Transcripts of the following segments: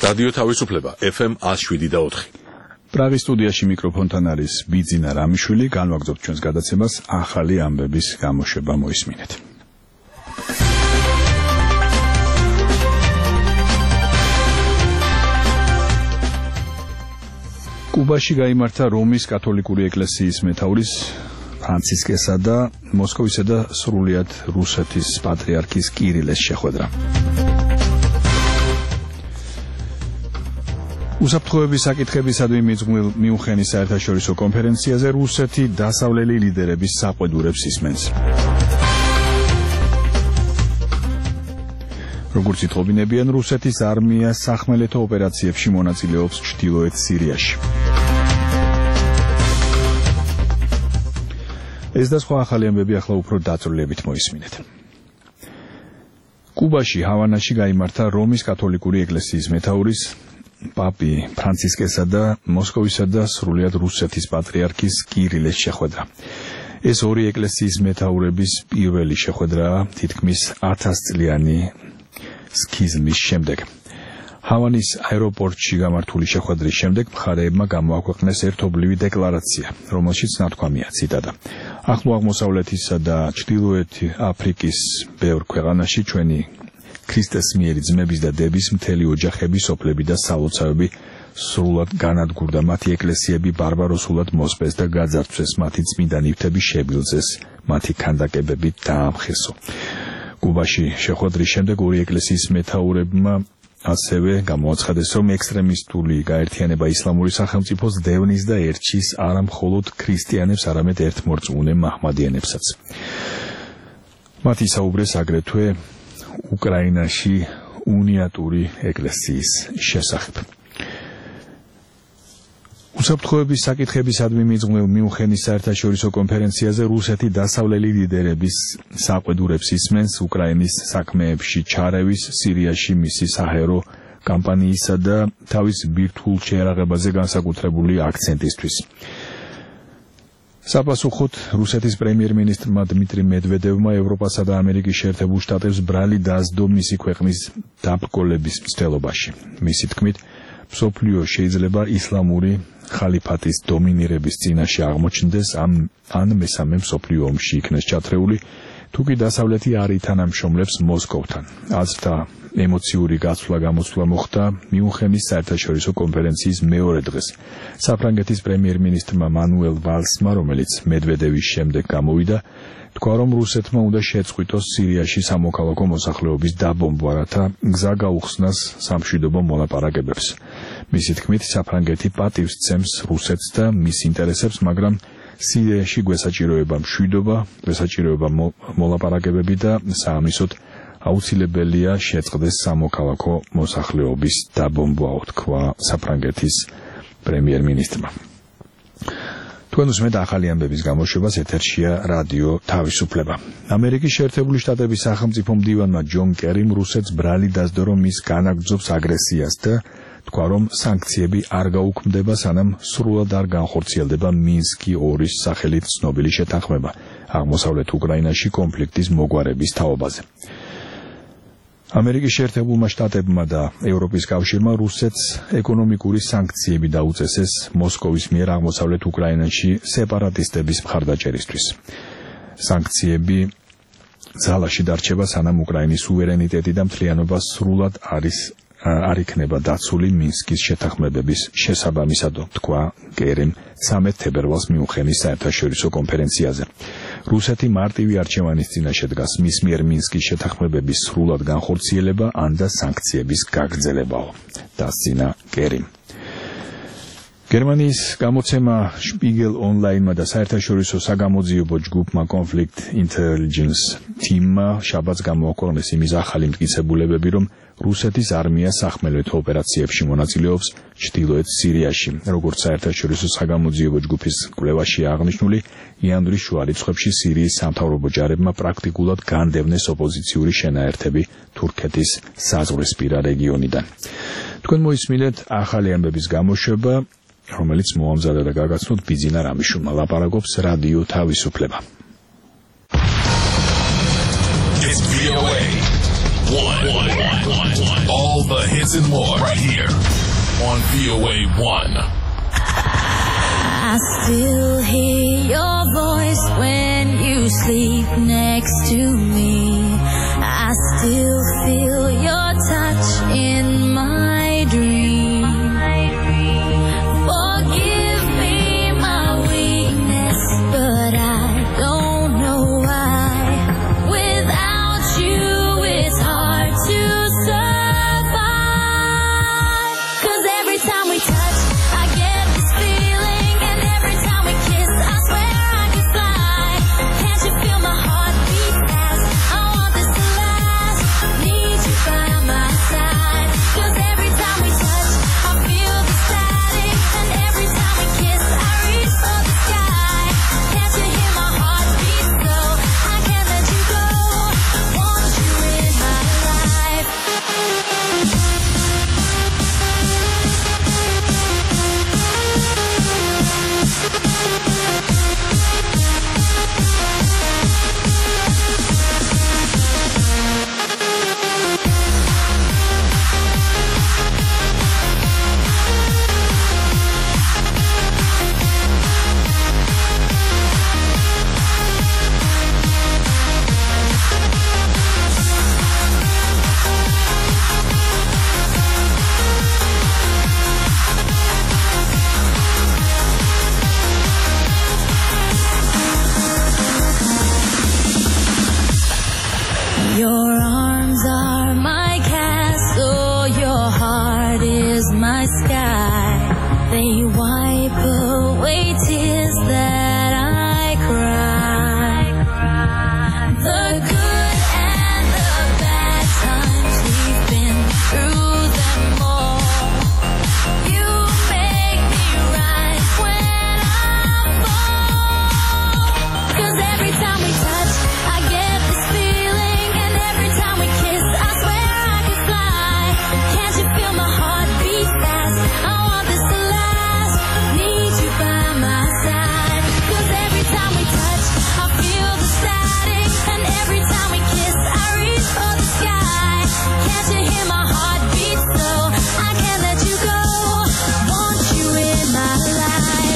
რადიო თავისუფლება FM 107.4. პრაღის სტუდიაში მიკროფონთან არის ბიძინა რამიშვილი. განვაგრძობთ ჩვენს გადაცემას ახალი ამბების გამოშვება მოისმინეთ. კუბაში გაიმართა რომის კათოლიკური ეკლესიის მეთაურის ფრანცისკესა და მოსკოვისა და სრულიად რუსეთის პატრიარქის კირილეს შეხვედრა. უსაფრთხოების საკითხებისადმი მიძღვნილ მიუნხენის საერთაშორისო კონფერენციაზე რუსეთი დასავლელი ლიდერების საყვედურებს ისმენს. როგორც ითხოვინებიან, რუსეთის არმია სახმელეთო ოპერაციებში მონაწილეობს ჩრდილოეთ სირიაში. ეს და სხვა ახალი ამბები ახლა უფრო დაწვრილებით მოისმინეთ. კუბაში ჰავანაში გაიმართა რომის კათოლიკური ეკლესიის მეთაურის პაპი ფრანცისკესა და მოსკოვისა და სრულიად რუსეთის პატრიარქის კირილეს შეხვედრა. ეს ორი ეკლესიის მეთაურების პირველი შეხვედრაა თითქმის 1000 წლიანი სქიზმის შემდეგ. ჰავანის აეროპორტში გამართული შეხვედრის შემდეგ მხარეებმა გამოაქვეყნეს ერთობლივი დეკლარაცია, რომელშიც ნათქვამია, ციტატა: ახლო აღმოსავლეთისა და ჩრდილოეთ აფრიკის ბევრ ქვეყანაში ჩვენი ქრისტეს მიერი ძმების და დების მთელი ოჯახები, სოფლები და სალოცავები სრულად განადგურდა, მათი ეკლესიები ბარბაროსულად მოსპეს და გაძარცვეს, მათი წმინდა ნივთები შებილძეს, მათი ქანდაკებები დაამხესო. კუბაში შეხვედრის შემდეგ ორი ეკლესიის მეთაურებმა ასევე გამოაცხადეს, რომ ექსტრემისტული გაერთიანება ისლამური სახელმწიფოს დევნის და ერჩის არა მხოლოდ ქრისტიანებს, არამედ ერთმორწმუნე მაჰმადიანებსაც. მათ ისაუბრეს აგრეთვე უკრაინაში უნიატური ეკლესიის შესახებ. უსაფრთხოების საკითხებისადმი მიძღვნილ მიუნხენის საერთაშორისო კონფერენციაზე რუსეთი დასავლელი ლიდერების საყვედურებს ისმენს უკრაინის საქმეებში ჩარევის, სირიაში მისი საჰაერო კამპანიისა და თავის ბირთვულ შეერაღებაზე განსაკუთრებული აქცენტისთვის. საპასუხოდ რუსეთის პრემიერ-მინისტრმა დმიტრი მედვედევმა ევროპასა და ამერიკის შეერთებულ შტატებს ბრალი დასდო მისი ქვეყნის დაბრკოლების მცდელობაში. მისი თქმით, მსოფლიო შეიძლება ისლამური ხალიფატის დომინირების წინაშე აღმოჩნდეს ან მესამე მსოფლიო ომში იქნეს ჩათრეული, თუკი დასავლეთი არ ითანამშრომლებს მოსკოვთან. აზრთა ემოციური გაცვლა-გამოცვლა მოხდა მიუნხენის საერთაშორისო კონფერენციის მეორე დღეს. საფრანგეთის პრემიერ-მინისტრმა მანუელ ვალსმა, რომელიც მედვედევის შემდეგ გამოვიდა, თქვა, რომ რუსეთმა უნდა შეწყვიტოს სირიაში სამოქალაქო მოსახლეობის დაბომბვა, რათა გზა გაუხსნას სამშვიდობო მოლაპარაკებებს. მისი თქმით, საფრანგეთი პატივს სცემს რუსეთს და მის ინტერესებს, მაგრამ სირიაში გვესაჭიროება მშვიდობა, გვესაჭიროება მოლაპარაკებები და საამისოდ აუცილებელია შეწყდეს სამოქალაქო მოსახლეობის დაბომბვა, თქვა საფრანგეთის პრემიერ-მინისტრმა. თქვენ უსმენთ ახალი ამბების გამოშვებას, ეთერშია რადიო თავისუფლება. ამერიკის შეერთებული შტატების სახელმწიფო მდივანმა ჯონ კერიმ რუსეთს ბრალი დასდო, რომ ის განაგრძობს აგრესიას და თქვა, რომ სანქციები არ გაუქმდება, სანამ სრულად არ განხორციელდება მინსკი 2-ის სახელით ცნობილი შეთანხმება აღმოსავლეთ უკრაინაში კონფლიქტის მოგვარების თაობაზე. ამერიკის შეერთებულმა შტატებმა და ევროპის კავშირმა რუსეთს ეკონომიკური სანქციები დაუწესეს მოსკოვის მიერ აღმოსავლეთ უკრაინაში სეპარატისტების მხარდაჭერისთვის. სანქციები ძალაში დარჩება, სანამ უკრაინის სუვერენიტეტი და მთლიანობა სრულად არ იქნება დაცული მინსკის შეთანხმებების შესაბამისად, თქვა კერიმ 13 თებერვალს მიუნხენის საერთაშორისო კონფერენციაზე. რუსეთი მარტივი არჩევანის წინაშე დგას, მის მიერ მინსკის შეთანხმებების სრულად განხორციელება ან და სანქციების გაგრძელებაო, დასძინა კერიმ. გერმანიის გამოცემა Spiegel Online-მა და საერთაშორისო საგამოძიებო ჯგუფმა Conflict Intelligence Team-მა შაბათს გამოაქვეყნეს იმის ახალი მტკიცებულებები, რომ რუსეთის არმია სახმელეთო ოპერაციებში მონაწილეობს ჩრდილოეთ სირიაში. როგორც საერთაშორისო საგამოძიებო ჯგუფის კვლევაში აღნიშნული, იანვრის შუა რიცხვებში სირიის სამთავრობო ჯარებმა პრაქტიკულად განდევნეს ოპოზიციური შენაერთები თურქეთის საზღვრისპირა რეგიონიდან. თქვენ მოისმინეთ ახალი ამბების გამოშვება, რომელიც მოამზადა და გაგაცნოთ ბიძინა რამიშვილმა. ლაპარაკობს რადიო თავისუფლება. 1. All the hits and more right here on VOA 1. I still hear your voice when you sleep next to me. I still feel your touch in my dream. Forgive me my weakness, but I don't know why. Without you, it's hard to survive. 'Cause every time we touch, I get this feeling, and every time we kiss, I swear I can fly. Can't you feel my heart beat fast? I want this to last. Need you by my side. 'Cause every time we touch, I feel the static, and every time we kiss, I reach for the sky. Can't you hear my heart beat so? I can't let you go. Want you in my life. Your arms are my castle, your heart is my sky. They wipe away tears that I cry. The good and the bad times, we've been through them all. You make me rise when I fall. 'Cause every time we touch, I get this feeling, and every time we kiss, I swear I can fly. Can't you feel my heart beat fast? I want this to last. Need you by my side. 'Cause every time we touch, I feel the static, and every time we kiss, I reach for the sky. Can't you hear my heart beat so? I can't let you go. Want you in my life.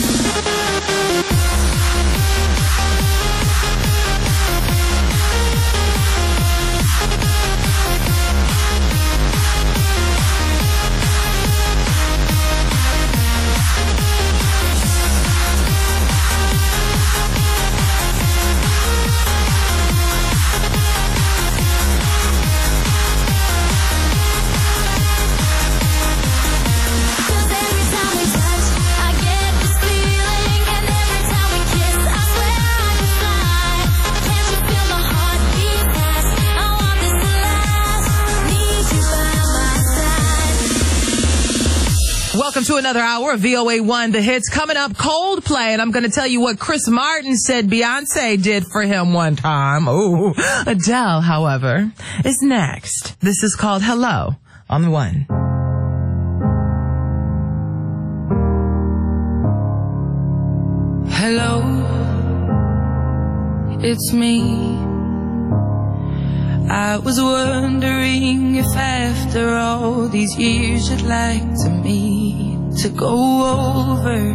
Cause every time we touch, I get this feeling, and every time we kiss, I swear I can fly. Can't you feel my heart beat fast? I want this to last. Need you by my side. Welcome to another hour of VOA 1 The Hits. Coming up, Coldplay, and I'm going to tell you what Chris Martin said Beyonce did for him one time. Ooh. Adele, however, is next. This is called Hello on the One. Hello, it's me. I was wondering if after all these years you'd like to meet to go over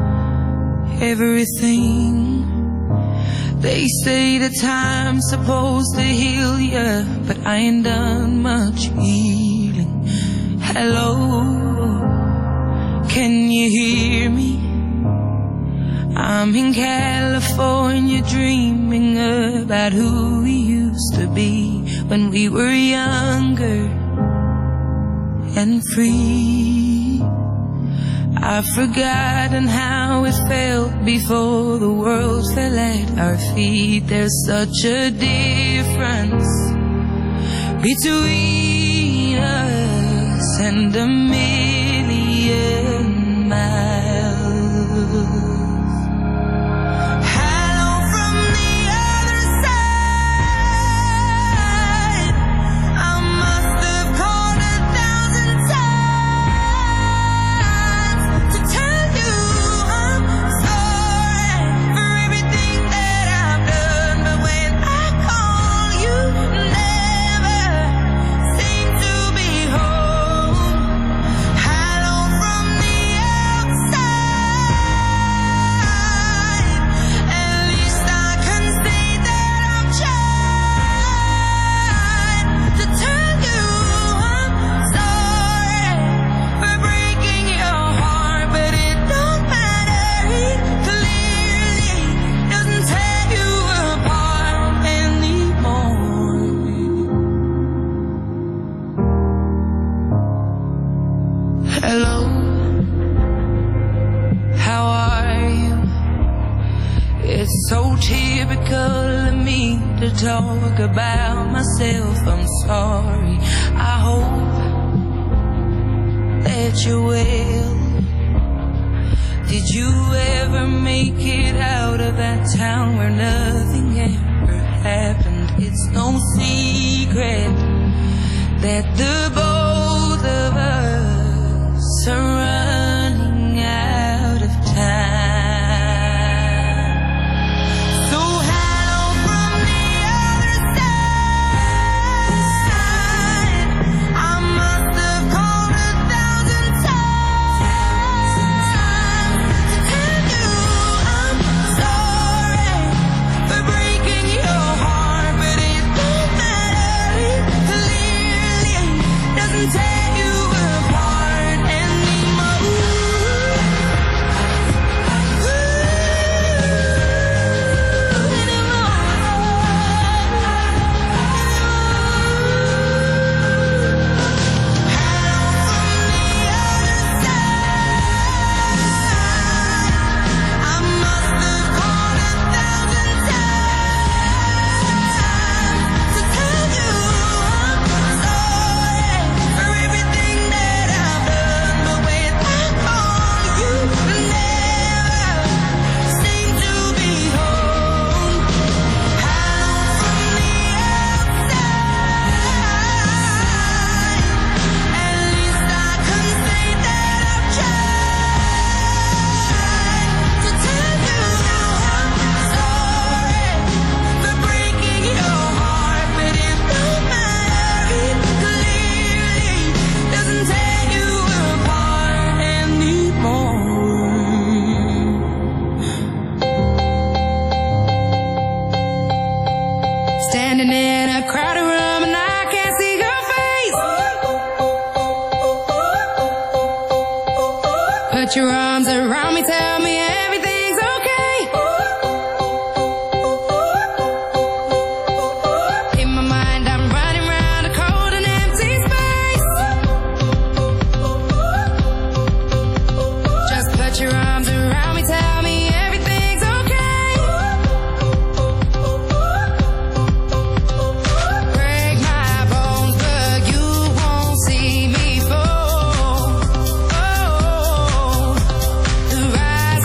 everything. They say the time's supposed to heal ya, but I ain't done much healing. Hello, can you hear me? I'm in California dreaming about who we used to be when we were younger and free. I've forgotten how it felt before the world fell at our feet. There's such a difference between us and a million miles. talk about myself, I'm sorry. I hope that you're well. Did you ever make it out of that town where nothing ever happened? It's no secret that the both of us are running out of time. So hello from the other side. I must have called 1,000 times to tell you I'm sorry for breaking your heart, but it don't matter. It clearly doesn't tear you apart anymore. I must have called 1,000 times to tell you I'm sorry for everything that I've done, but without all you never seem to be home. Hello from the outside. At least I can say that I've tried to tell you I'm sorry for breaking your heart, but it don't matter. It clearly doesn't tear you apart anymore. Standing in a crowded room and I can't see your face. Put your arms around me, tell me everything's okay. In my mind I'm running round a cold and empty space. Just put your arms around me, tell me everything's okay. Break my bones, but you won't see me fall. The rise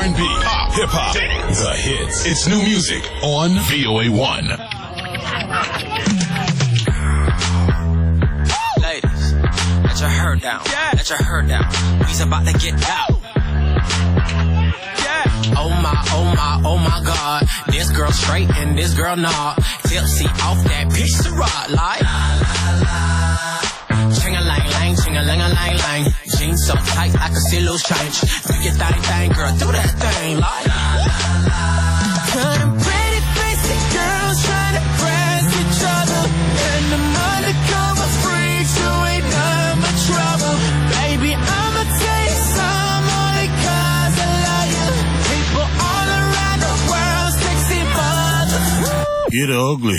R&B, pop, hip-hop, the hits. It's new music on VOA1. Ladies, let your hair down. Let your hair down. We's about to get out. Oh my God. This girl straight and this girl not. Tipsy off that pitch to rod like. Ching-a-lang-lang, ching-a-lang-a-lang-lang. Jeans so tight I can see loose change. Do your thing, girl, do that thing like. Them pretty basic girls trying to press each other, and the undercover freaks who ain't none but trouble. Baby, I'ma tell you some only 'cause I love you. People all around the world, sexy mothers. Get ugly.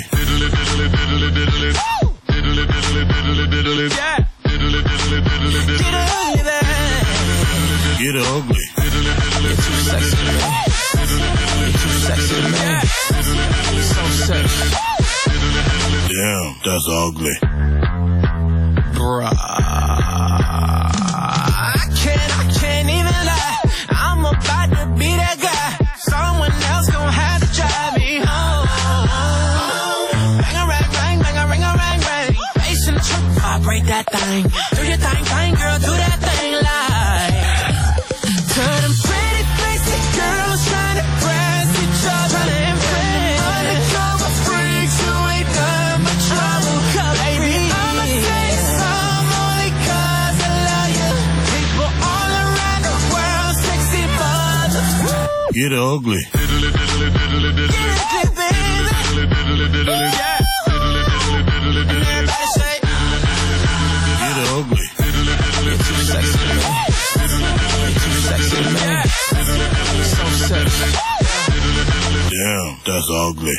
Yeah. Get ugly. You're too sexy to me. You're too sexy to me. So sexy. Damn, that's ugly. Bruh. I can't even lie. I'm about to be that guy. Someone else gon' have to drive me home. Bang a rang, rang, bang a ring, a rang, rang. Bass in the truck, vibrate that thing. Do your thing, girl, do that thing like. To them pretty basic girls trying to press each other and friends. Undercover freaks who ain't done but trouble. Baby, I'ma say some only 'cause I love you. People all around the world, sexy mothers. Get ugly. Get ugly, baby. Yeah. And everybody say, Get ugly. you're too sexy to me. You're too sexy to me. So sexy. Damn, that's ugly.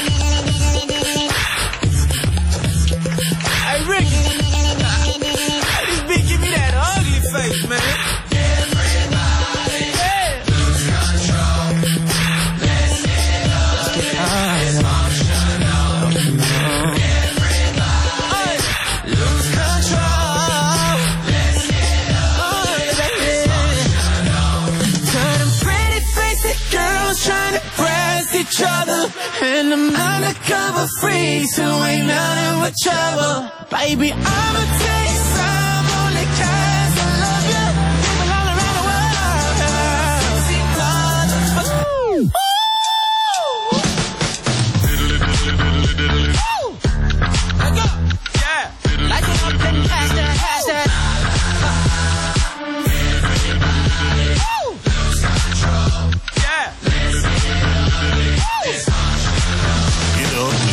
Hey, Ricky. Hey, this bitch give me that ugly face, man. Everybody, yeah. Lose control. Let's get dysfunctional. Everybody, lose control. Let's get dysfunctional. Turn them pretty basic girls trying to press each other, and them undercover freaks who ain't nothing but trouble. Baby, I'ma tell you some only 'cause I love you. People all around the world, sexy mothers. Ooh. Let go. Yeah. Like it up and hashtag. Ooh. Lose control. Yeah. Get ugly.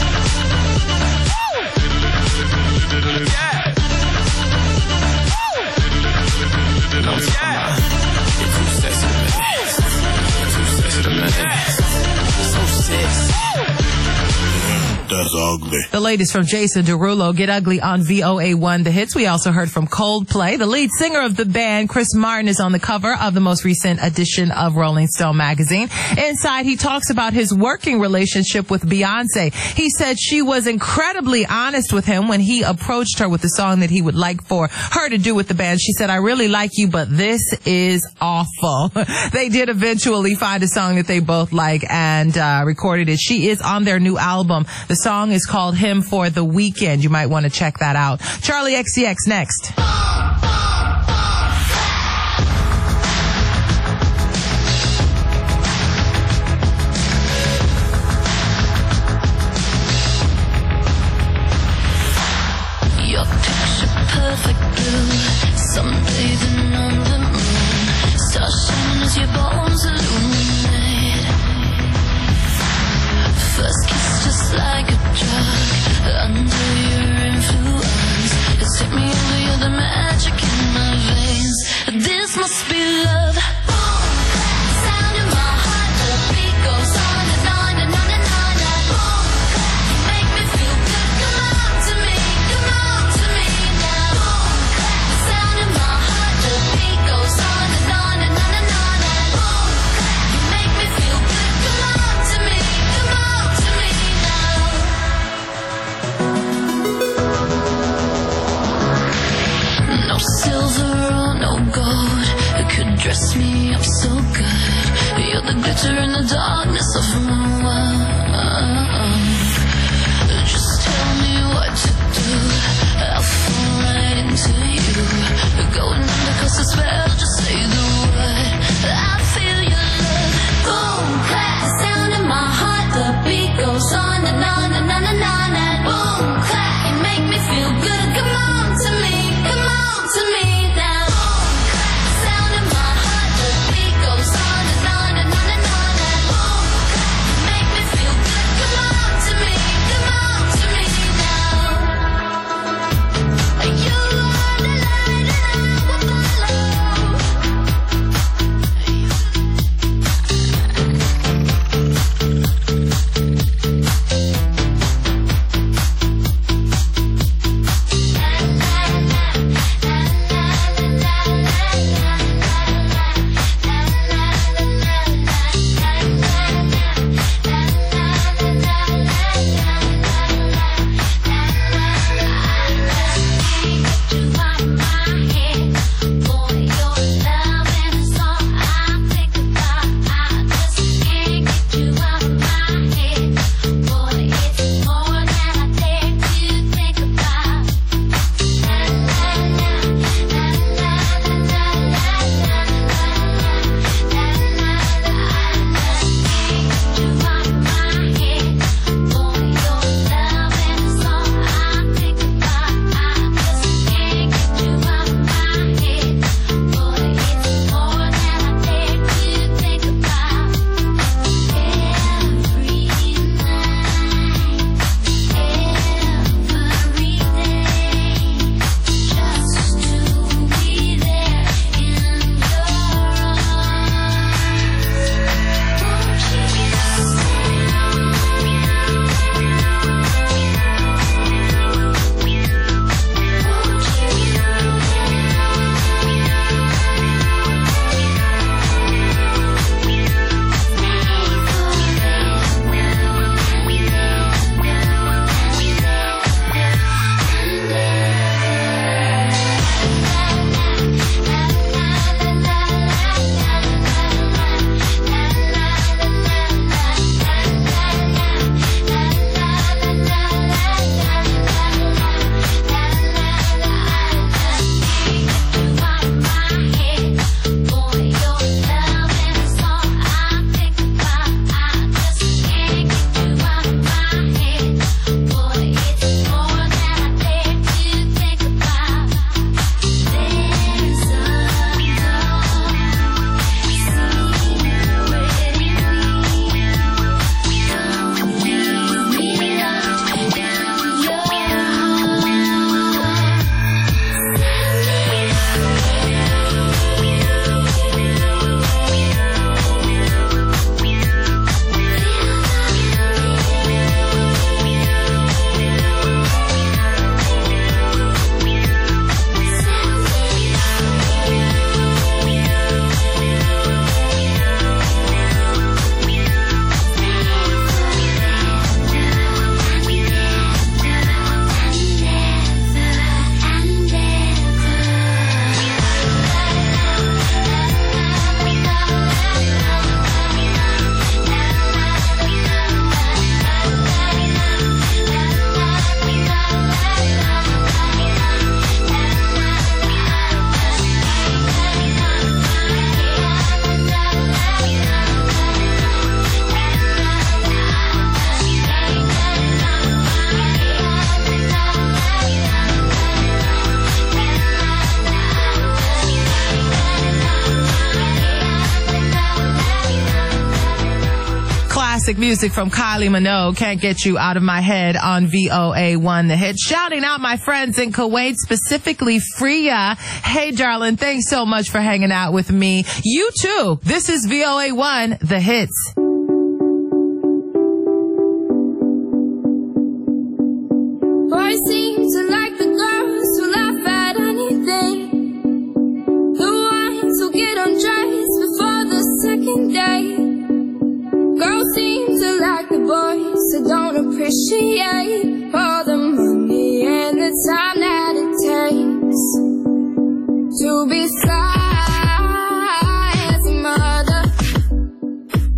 That's ugly. The latest from Jason Derulo, Get Ugly on VOA1 The Hits. We also heard from Coldplay. The lead singer of the band, Chris Martin, is on the cover of the most recent edition of Rolling Stone magazine. Inside, he talks about his working relationship with Beyonce. He said she was incredibly honest with him when he approached her with the song that he would like for her to do with the band. She said, I really like you, but this is awful. They did eventually find a song that they both like and recorded it. She is on their new album. The song is called Him for the Weekend. You might want to check that out. Charlie XCX next. Your picture perfect blue, sunbathing on the moon, star shining as your bones illuminate. First kiss just like a drug, under your influence, it's take me over, you're the magic like glitter in the darkness of a world. Just tell me what to do, I'll fall right into you. You're going under 'cause the spell, just say the word. I feel your love. Boom, clap, sound in my heart. The beat goes on and on and on and on. And boom, clap, you make me feel good. Come on to me now. Boom, clap, sound in my heart. The beat goes on and on and on and on. And boom, clap, you make me feel good. Come on to me now. You are the light and I will follow. Classic music from Kylie Minogue, Can't Get You Out of My Head on VOA1 The Hit. Shouting out my friends in Kuwait, specifically Freya. Hey, darling, thanks so much for hanging out with me. You too. This is VOA1 The Hits. Boys seem to like the girls who laugh at anything, the ones who get undressed before the second day. Girls seem to like the boys who don't appreciate all the money and the time that it takes to be sly as a mother.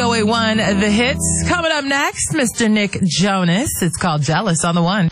VOA1, The Hits. Coming up next, Mr. Nick Jonas. It's called Jealous on the One.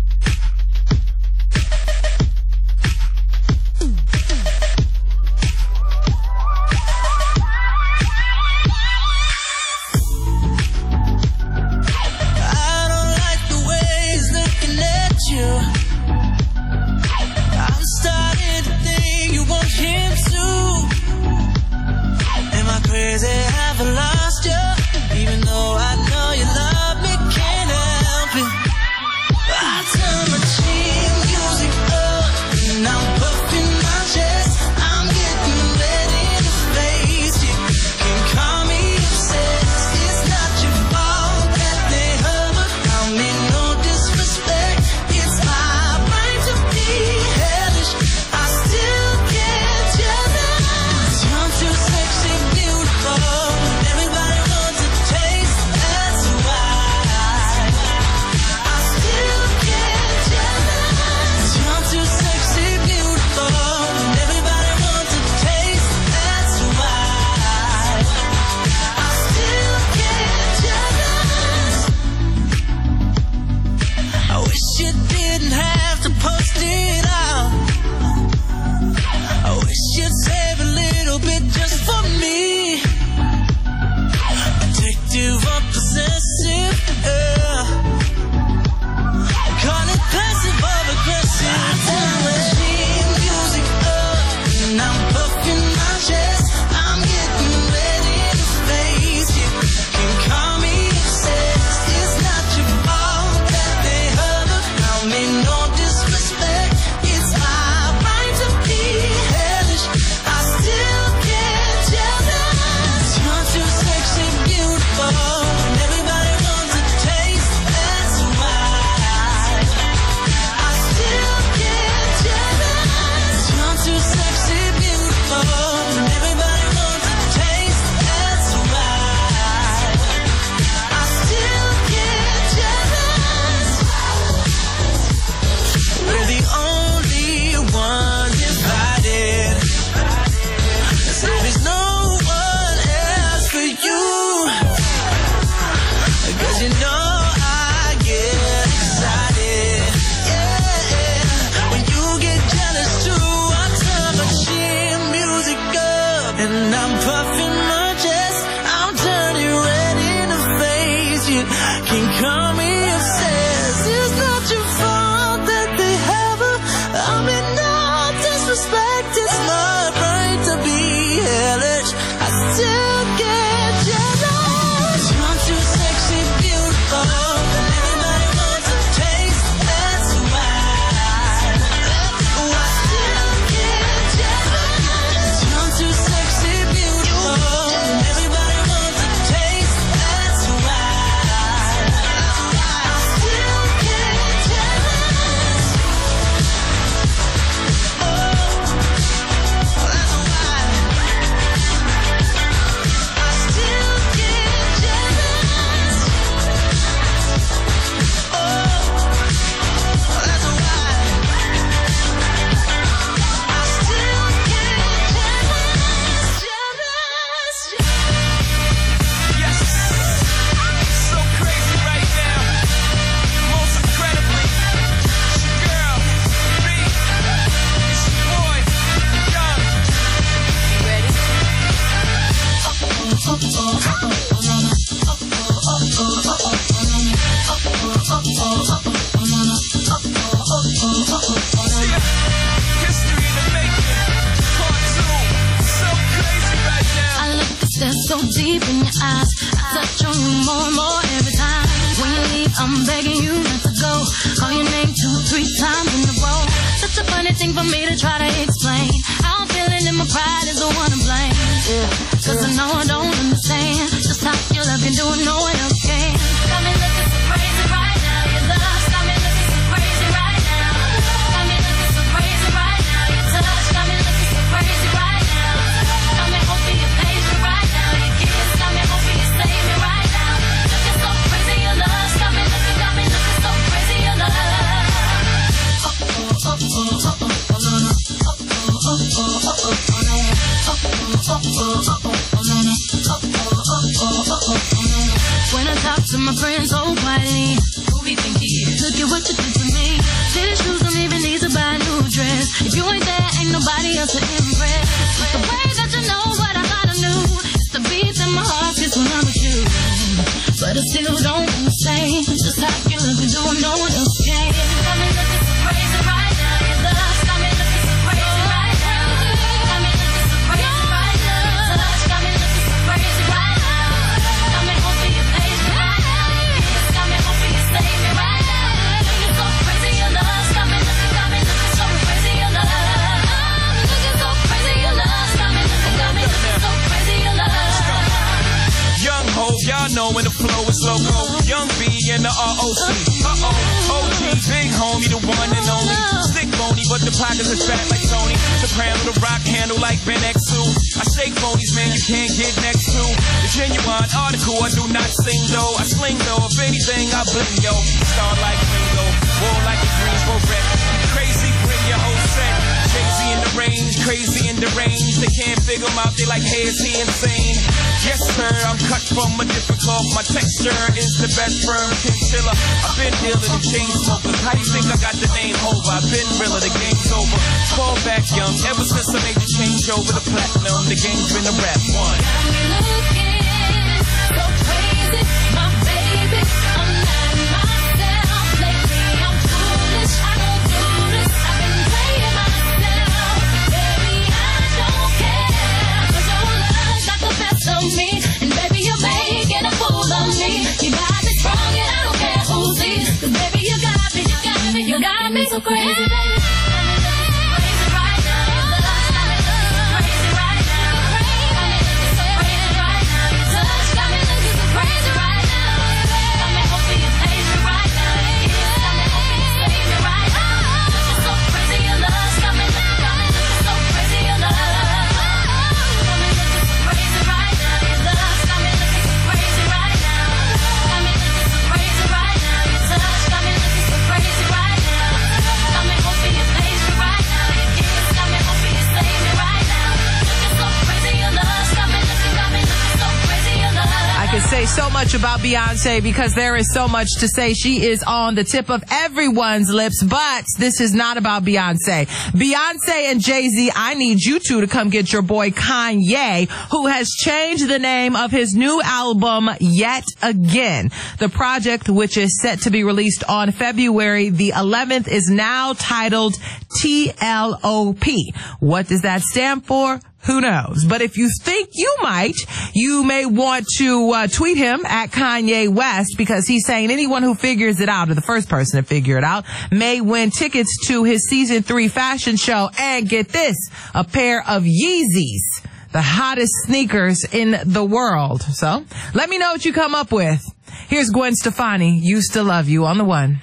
So deep in your eyes, I touch on you more and more every time. When you leave, I'm begging you not to go. Call your name 2-3 times in a row. Such a funny thing for me to try to explain. How I'm feeling and my pride is the one to blame. Yeah, cause I know I don't understand just how your love can do it, no one else can. Got me looking so crazy right now. Your love got me looking so crazy right now. Got me looking so crazy right now. Your touch got me looking so crazy right now. Got me hoping you page me right now. Your kiss got me hoping you save me right now. I talk to my friends so quietly. Who we think he is? Look at what you did to me. Tennis shoes don't even need to buy a new dress. If you ain't there, ain't nobody else to impress. It's the way that you know what I thought I knew. It's the beat in my heart just when I'm with you. But I still don't understand just how you look and do no one else can. Got me looking so crazy right now. Your love got me looking so crazy right now. Got me looking so crazy right now. Your touch got me looking so crazy right now. Got me hoping you page me right now. Your kiss got me hoping you save me right now. Looking so crazy, your love got me looking so crazy, your love. Looking so crazy, your love got me looking so crazy, your love. Young ho, y'all know when the flow is loco. Young B and the ROC. OG, big homie, the one and only. Stick bony, but the pockets is fat like Tony. Soprano, the rock handle like Ben X2. I shake phonies, man, you can't get next to. The genuine article, I do not sing though. I sling though, if anything, I bling yo. Star like Ringo, war like a Greensboro wreck. Crazy, bring your whole set. Crazy in the range, crazy in the range. They can't figure him out, they like, hey, is he insane? Yes, sir, I'm cut from a different cloth. My texture is the best firm chinchilla. I've been dealing with chain smokers. How do you think I got the name over? I've been realer, the game's over. Fall back young, ever since I made the change over the platinum. The game's been a rap one. Got me looking so crazy, my baby. I'm not myself lately. I'm foolish, I don't do this. I've been playing myself, baby. I don't care, 'cause your love got the best of me, and baby you're making a fool of me. You got me strong and I don't care who sees, 'cause baby you got me, you got me, you got me so crazy, baby. Crazy right now, your love got me crazy right now. Got me looking so crazy right now. Your touch got me looking so crazy right now. Got me hoping you page me right now. Your kiss got me hoping you save me right now. Looking so crazy, your love got me looking so crazy, your love. Got me looking so crazy right now. Your love got me looking so crazy right now. Got me looking so crazy right now. Your touch got me looking so crazy right now. Got me hoping you page me right now. Your kiss got me hoping you save me right now. Looking so crazy, your love got me looking so crazy, your love. I could say so much about Beyonce because there is so much to say. She is on the tip of everyone's lips, but this is not about Beyonce. Beyonce and Jay-Z, I need you two to come get your boy Kanye, who has changed the name of his new album yet again. The project, which is set to be released on February the 11th, is now titled TLOP. What does that stand for? Who knows? But if you think you might, you may want to tweet him at Kanye West, because he's saying anyone who figures it out, or the first person to figure it out, may win tickets to his season 3 fashion show. And get this, a pair of Yeezys, the hottest sneakers in the world. So let me know what you come up with. Here's Gwen Stefani, Used to Love You, on the one.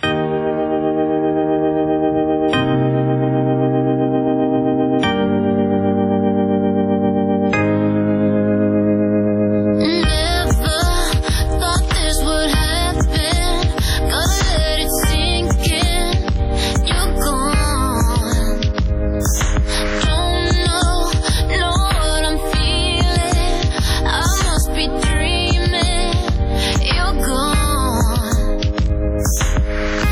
Dreaming, you're gone.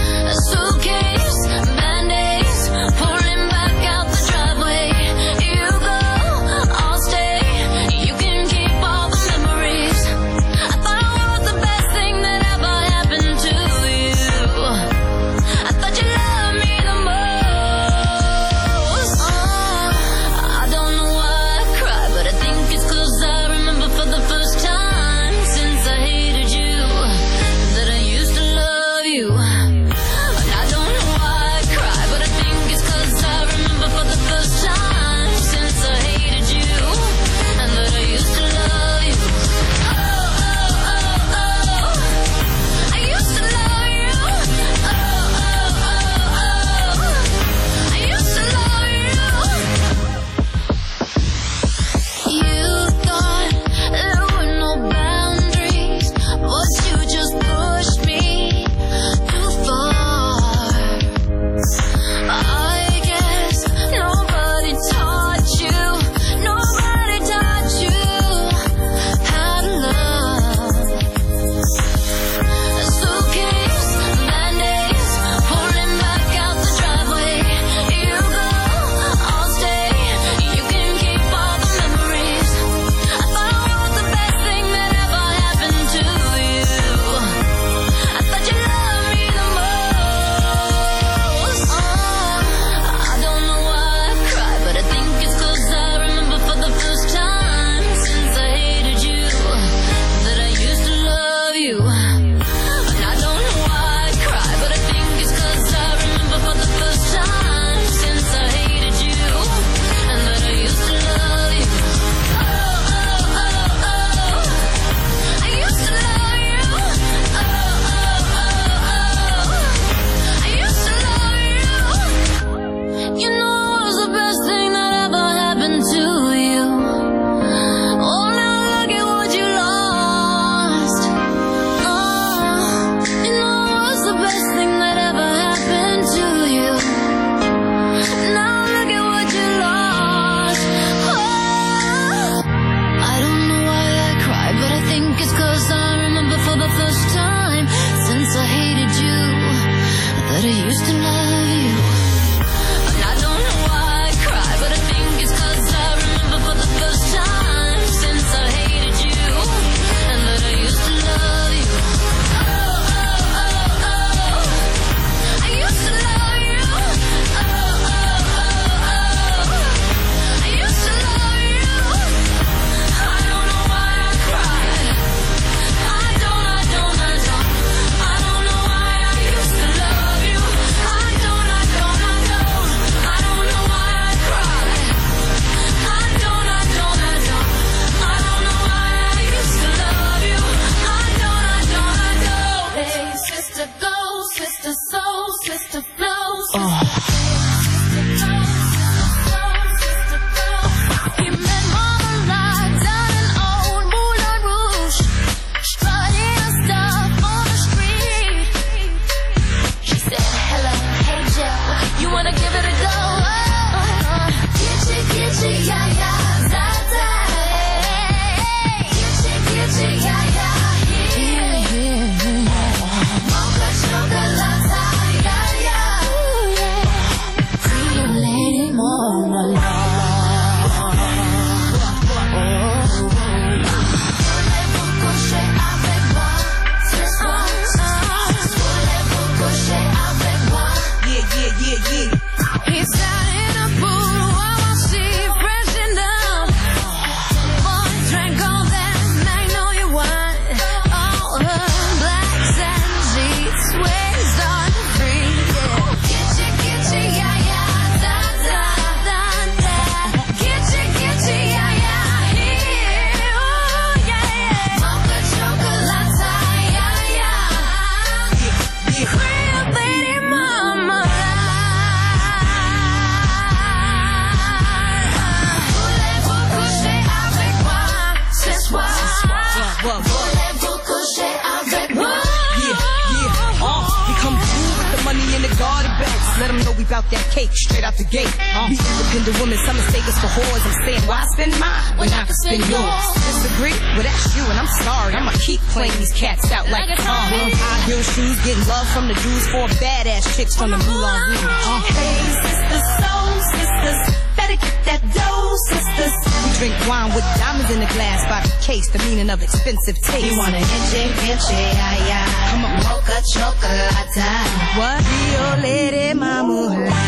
money in the garden belt. Let them know we bout that cake straight out the gate. Be independent women, some mistake us for whores. I'm saying, why spend mine when I can spend yours? Disagree? Well, that's you, and I'm sorry. I'ma keep playing these cats out like a song. High heel shoes, getting love from the dudes, 4 badass chicks from the Moulin Rouge. Hey, sisters, soul sisters, better get that dough, sisters. We drink wine with diamonds in the glass by the case, the meaning of expensive taste. You wanna enche, ay, ay. Come on, Mocha chocolate. what? Rio Lady Mama.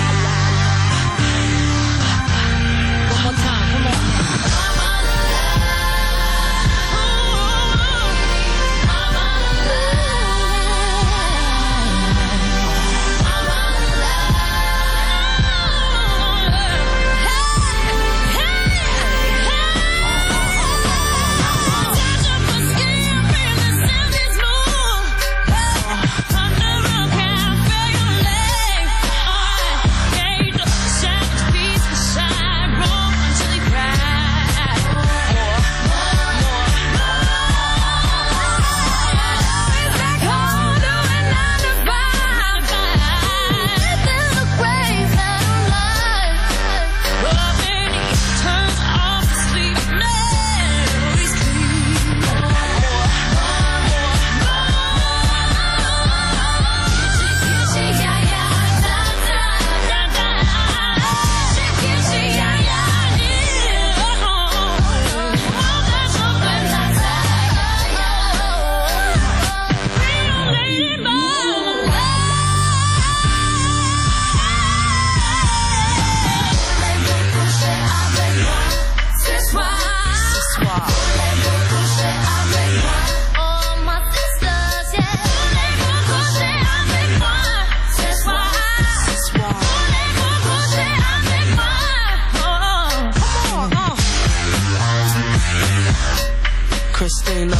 One more time, come on. Christina,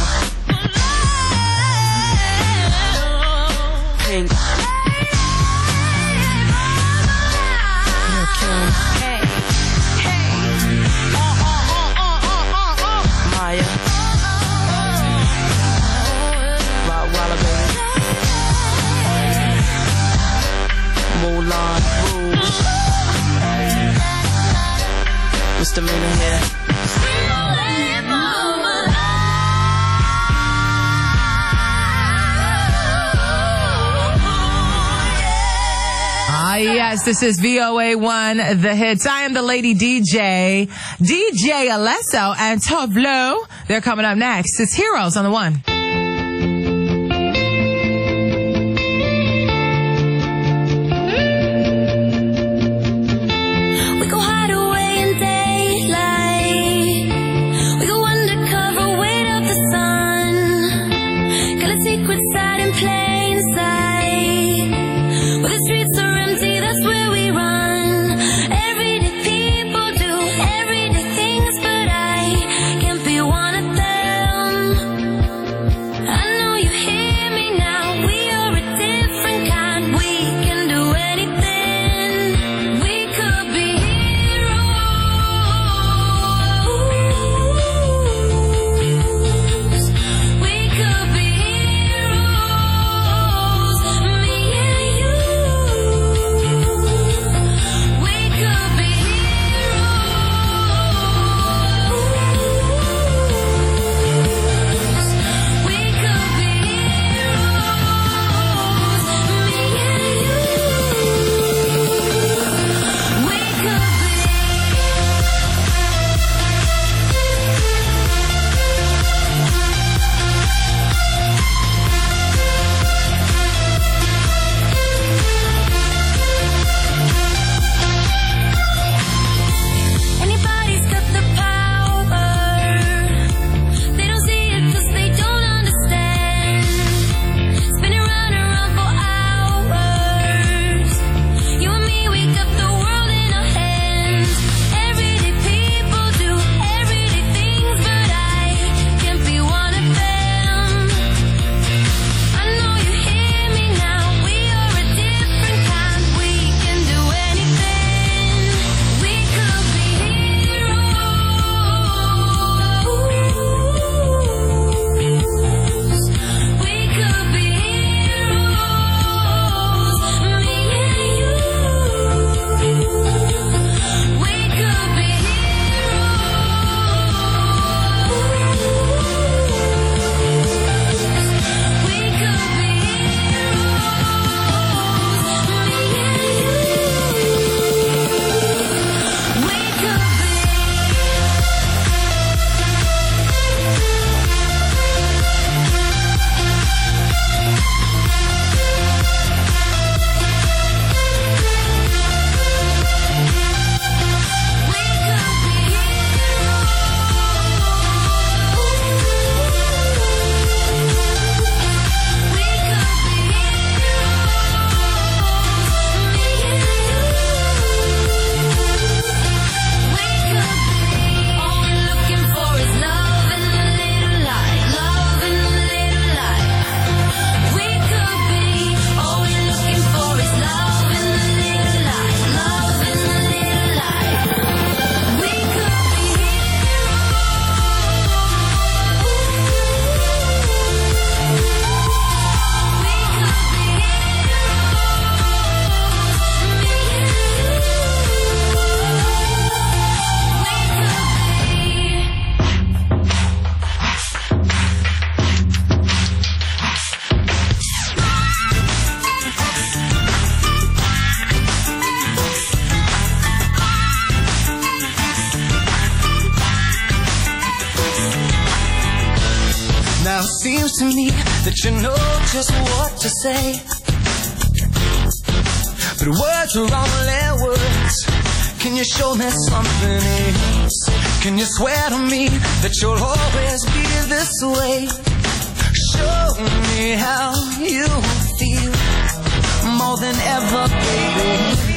Pink, Maya, Rottweiler baby, Moulin Rouge, Misdemeanor here. Yes, this is VOA1, The Hits. I am the lady DJ, DJ Alesso and Tableau. They're coming up next. It's Heroes on the One. We go hide away in daylight. We go undercover, wait up the sun. Got a secret side in plain sight. Where the streets are empty, that's where we run. Everyday people do everyday things, but I can't be one of them. seems to me that you know just what to say. But words are only words. Can you show me something else? Can you swear to me that you'll always be this way? Show me how you feel more than ever, baby.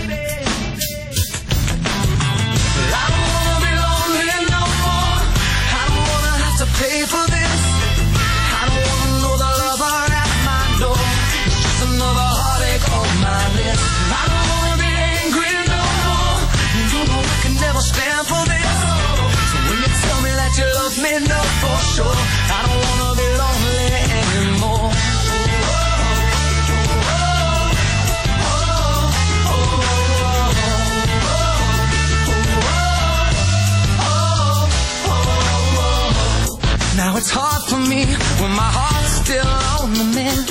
I don't wanna be lonely no more. I don't wanna have to pay for this. I don't wanna know the lover at my door. It's just another heartache on my list. I don't wanna be angry no more. You know I can never stand for this. So when you tell me that you love me, know for sure I don't wanna be lonely anymore. Now it's hard for me when my heart's still on the mend.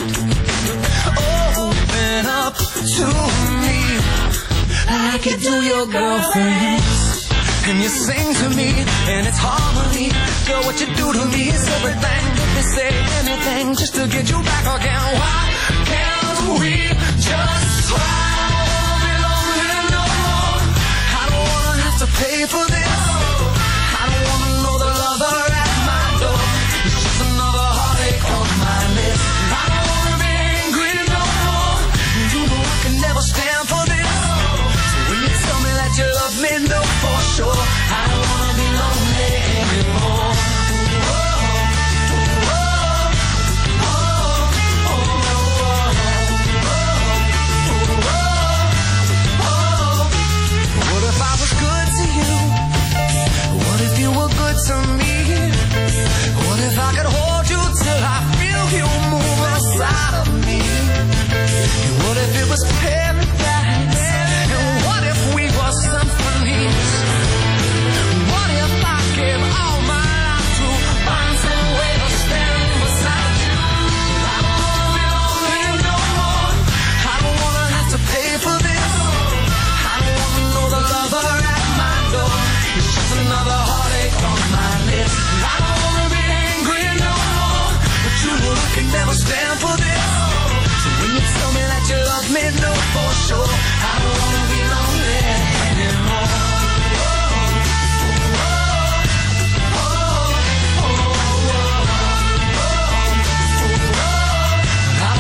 Open up to me like you do your girlfriends. And you sing to me and it's harmony. Girl, what you do to me is everything. If they say anything just to get you back again. Why can't we just try? I don't wanna be lonely no more. I don't wanna have to pay for this.